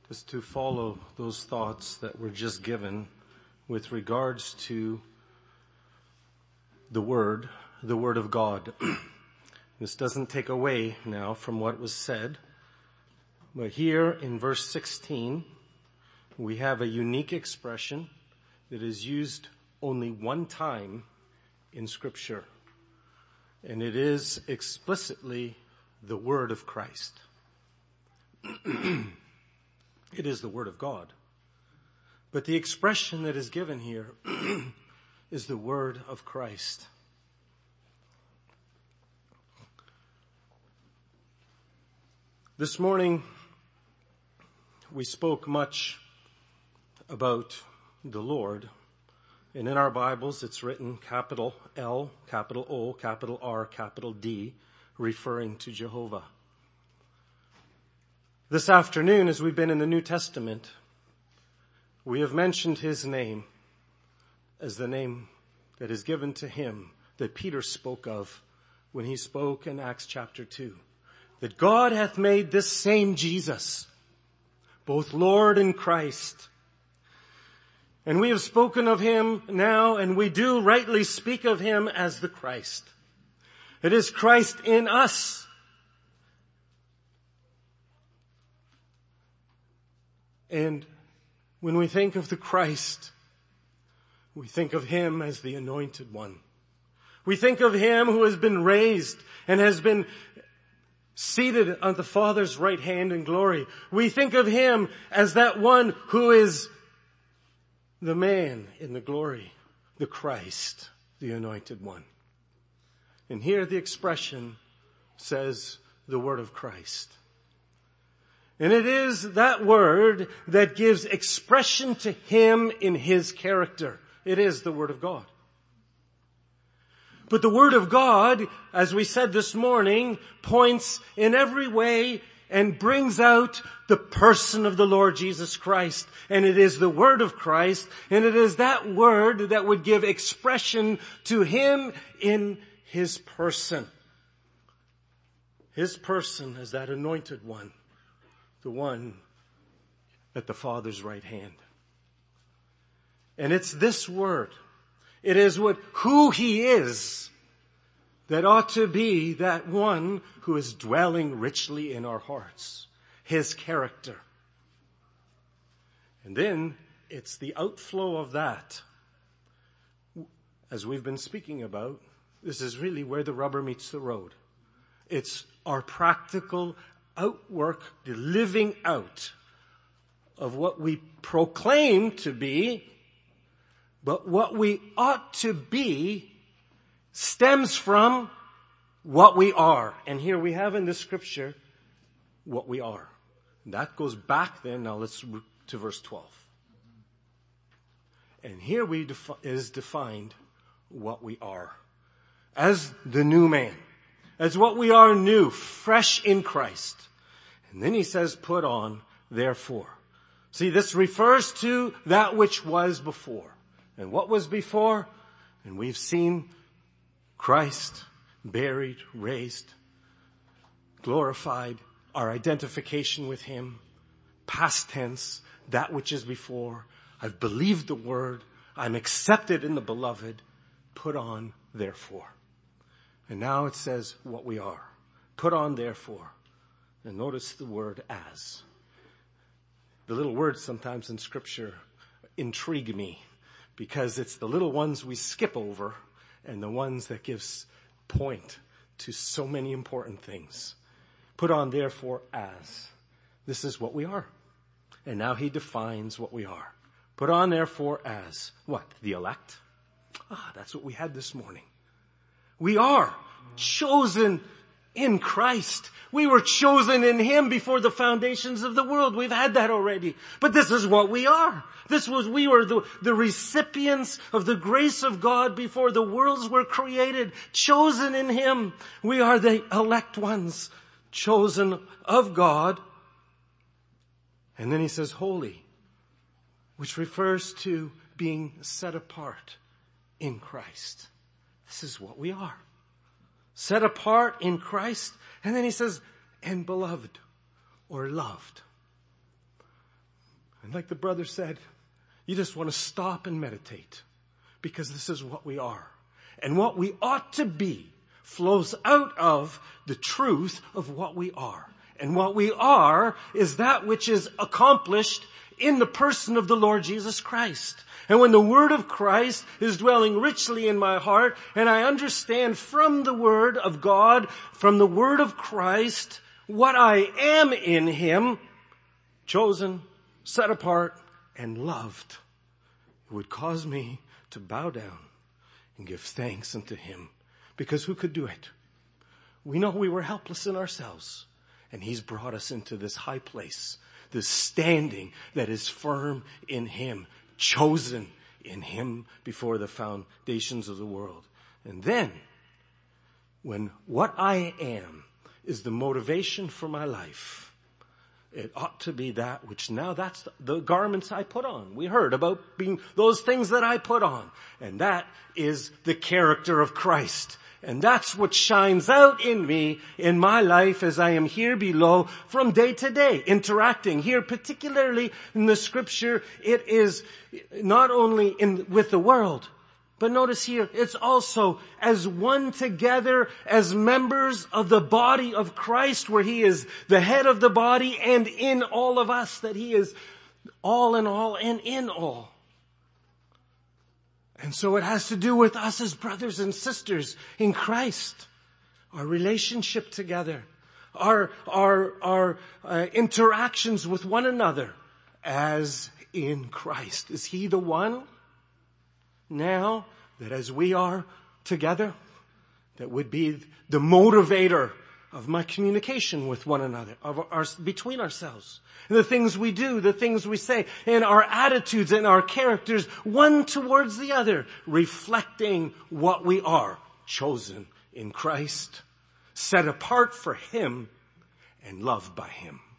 is to follow those thoughts that were just given with regards to the Word of God. This doesn't take away now from what was said, but here in verse 16, we have a unique expression that is used only one time in Scripture, and it is explicitly the Word of Christ. It is the Word of God. But the expression that is given here is the Word of Christ. This morning, we spoke much about the Lord. And in our Bibles, it's written capital L, capital O, capital R, capital D, referring to Jehovah. This afternoon, as we've been in the New Testament, we have mentioned his name as the name that is given to him that Peter spoke of when he spoke in Acts chapter 2. That God hath made this same Jesus, both Lord and Christ. And we have spoken of him now, and we do rightly speak of him as the Christ. It is Christ in us. And when we think of the Christ, we think of him as the Anointed One. We think of him who has been raised and has been seated on the Father's right hand in glory. We think of him as that one who is the man in the glory, the Christ, the Anointed One. And here the expression says the Word of Christ. And it is that word that gives expression to him in his character. It is the Word of God. But the Word of God, as we said this morning, points in every way and brings out the person of the Lord Jesus Christ. And it is the Word of Christ, and it is that Word that would give expression to him in his person. His person as that Anointed One, the one at the Father's right hand. And it's this Word. It is who he is that ought to be that one who is dwelling richly in our hearts. His character. And then it's the outflow of that. As we've been speaking about, this is really where the rubber meets the road. It's our practical outwork, the living out of what we proclaim to be. But what we ought to be stems from what we are. And here we have in the scripture what we are. And that goes back then, now let's to verse 12. And here is defined what we are. As the new man. As what we are new, fresh in Christ. And then he says, put on, therefore. See, this refers to that which was before. And what was before? And we've seen Christ buried, raised, glorified, our identification with him, past tense, that which is before. I've believed the word. I'm accepted in the beloved. Put on, therefore. And now it says what we are. Put on, therefore. And notice the word as. The little words sometimes in scripture intrigue me, because it's the little ones we skip over and the ones that gives point to so many important things. Put on therefore as. This is what we are. And now he defines what we are. Put on therefore as. What? The elect? That's what we had this morning. We are chosen in Christ. We were chosen in him before the foundations of the world. We've had that already. But this is what we are. We were the recipients of the grace of God before the worlds were created, chosen in him. We are the elect ones, chosen of God. And then he says holy, which refers to being set apart in Christ. This is what we are. Set apart in Christ. And then he says, and beloved or loved. And like the brother said, you just want to stop and meditate, because this is what we are. And what we ought to be flows out of the truth of what we are. And what we are is that which is accomplished in the person of the Lord Jesus Christ. And when the word of Christ is dwelling richly in my heart, and I understand from the word of God, from the word of Christ, what I am in him, chosen, set apart, and loved, it would cause me to bow down and give thanks unto him. Because who could do it? We know we were helpless in ourselves, and he's brought us into this high place, this standing that is firm in him, chosen in him before the foundations of the world. And then, when what I am is the motivation for my life, it ought to be that which now that's the garments I put on. We heard about being those things that I put on. And that is the character of Christ. And that's what shines out in me, in my life as I am here below from day to day, interacting here, particularly in the scripture. It is not only with the world, but notice here, it's also as one together as members of the body of Christ, where he is the head of the body, and in all of us, that he is all in all and in all. And so it has to do with us as brothers and sisters in Christ, our relationship together, our interactions with one another as in Christ. Is he the one now that as we are together, that would be the motivator of my communication with one another, between ourselves, and the things we do, the things we say, and our attitudes and our characters, one towards the other, reflecting what we are, chosen in Christ, set apart for him, and loved by him.